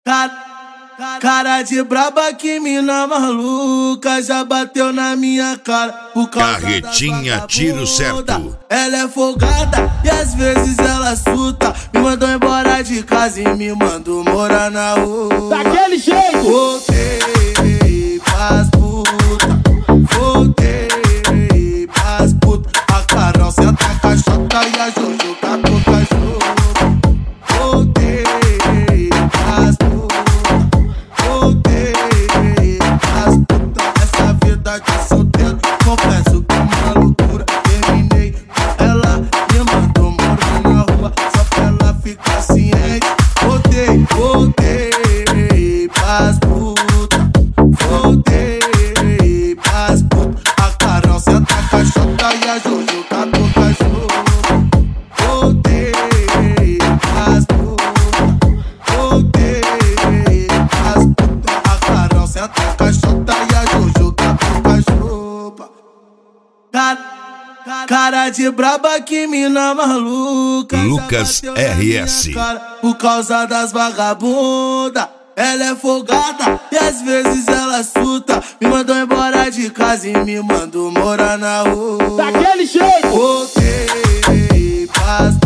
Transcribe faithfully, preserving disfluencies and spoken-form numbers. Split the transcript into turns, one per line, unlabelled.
Cara, cara de braba, que mina maluca, já bateu na minha cara por causa
Carretinha tiro certo.
Ela é folgada e às vezes ela suta. Me mandou embora de casa e me mandou morar na rua.
Daquele jeito!
Voltei pras puta, voltei pras puta. A Carol senta a caixota e a Jojo tá com cachorro. Voltei pras puta, voltei pras puta. Essa vida de solteiro, confesso que é uma loucura. Terminei com ela, me mandou morar na rua, só pra ela ficar ciente. Voltei, voltei pras puta, voltei pras puta. A Carol senta a caixota e a Jojo tá com cachorro. Voltei pras puta, voltei pras puta. A Carol senta a caixota e a Jojo tá com cachorro. Cara, cara de braba, que mina maluca.
Lucas R S.
Por causa das vagabunda. Ela é folgada e às vezes ela suta. Me mandou embora de casa e me mandou morar na rua.
Daquele jeito!
Voltei pras